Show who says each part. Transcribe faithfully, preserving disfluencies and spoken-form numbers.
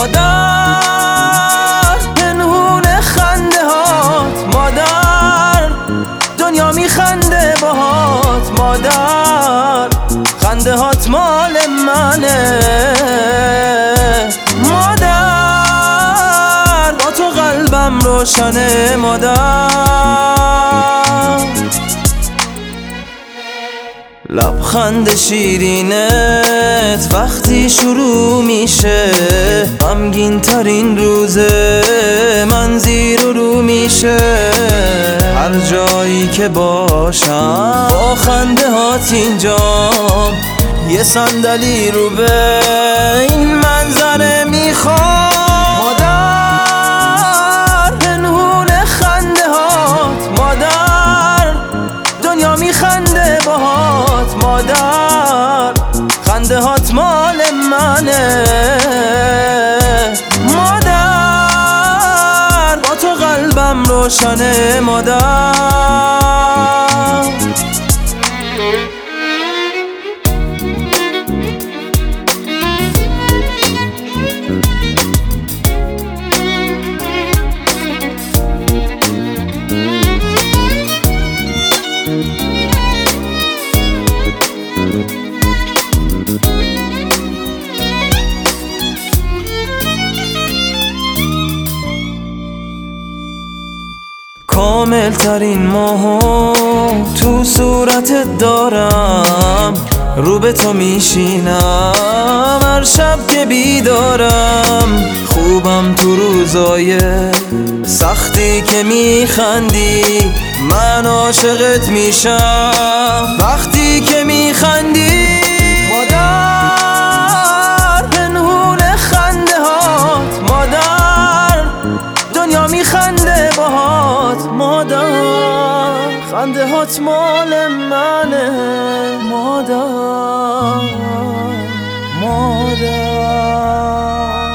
Speaker 1: مادر پنهون خنده هات، مادر دنیا میخنده باهات، مادر خنده هات مال منه، مادر با تو قلبم روشنه، مادر لبخند شیرینت وقتی شروع میشه، غمگین ترین روزه من زیر و رو میشه، هر جایی که باشم با خنده هات اینجام، یه صندلی رو به این منظره میخوام، مادر پنهون خنده هات، مادر دنیا میخنده باهات، مادر خنده هات مال منه، مادر با تو قلبم روشنه، مادر کامل ترین ماهو تو صورتت دارم، رو به تو میشینم هر شب که بیدارم، خوبم تو روزای سختی که میخندی، من عاشقت میشم وقتی که میخندی، مادر پنهون خنده هات، مادر دنیا میخنده باهات، مادر خنده هات مال منه، مادر مادر